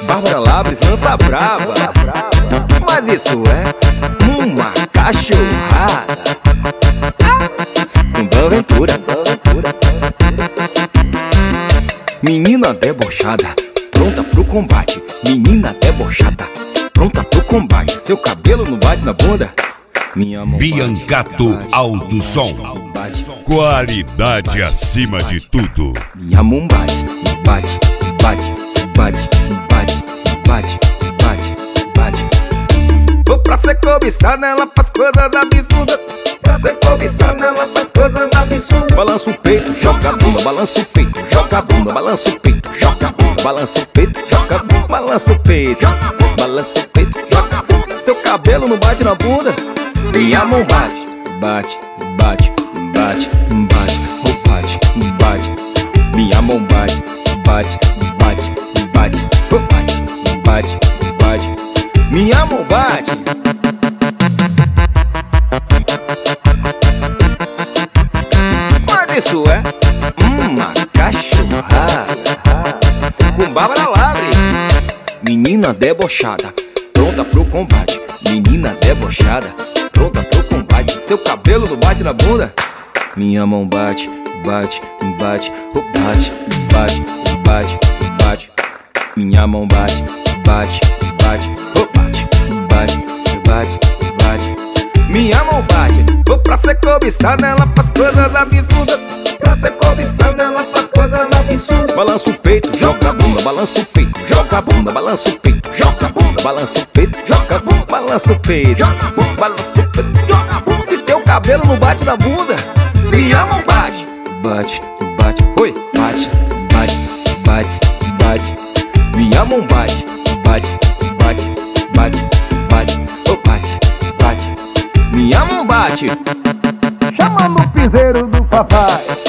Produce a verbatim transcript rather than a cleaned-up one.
Bárbara Labres lança braba, mas isso é uma cachorrada. Com Boaventura. Menina debochada, pronta pro combate. Menina debochada, pronta pro combate. Seu cabelo não bate na bunda. Minha mão Biancato Alto Som, qualidade acima de tudo. Minha mão bate, bate, bate, bate, bate, bate, bate, bate. Vou pra ser cobiçada, ela faz coisas absurdas. Pra ser cobiçada, ela faz coisas absurdas. Balança o peito, joga a bunda, balança o peito, joga a bunda, balança o peito, joga a bunda, balança o peito, joga a bunda, balança o peito, balança o peito, joga a bunda. Seu cabelo não bate na bunda. Minha mão bate, bate, bate, bate, bate, oh, bate, bate. Minha mão bate, bate, bate, bate, oh, bate, bate, bate. Minha mão bate. Mas isso é uma cachorrada. Com Bárbara Labres. Menina debochada, pronta pro combate. Menina debochada, pronta pro combate. Seu cabelo não bate na bunda. Minha mão bate, bate, bate, oh, bate, bate, bate, bate. Minha mão bate, bate, bate, oh, bate, bate, bate, bate. Minha mão bate. Vou pra ser cobiçada, ela faz coisas absurdas. Pra ser cobiçada, ela faz coisas absurdas. Balança o peito, joga a bunda, balança o peito, joga a bunda, balança o peito, joga a bunda, balança o peito, joga a bunda, balança o peito, joga a bunda, balança o peito, joga a bunda. Se teu cabelo não bate na bunda, minha mão bate, bate, bate, oi, bate, bate, bate, bate. Minha mão bate, bate, bate, bate, bate, oh, bate, bate. Minha mão bate. Chamando o piseiro do papai.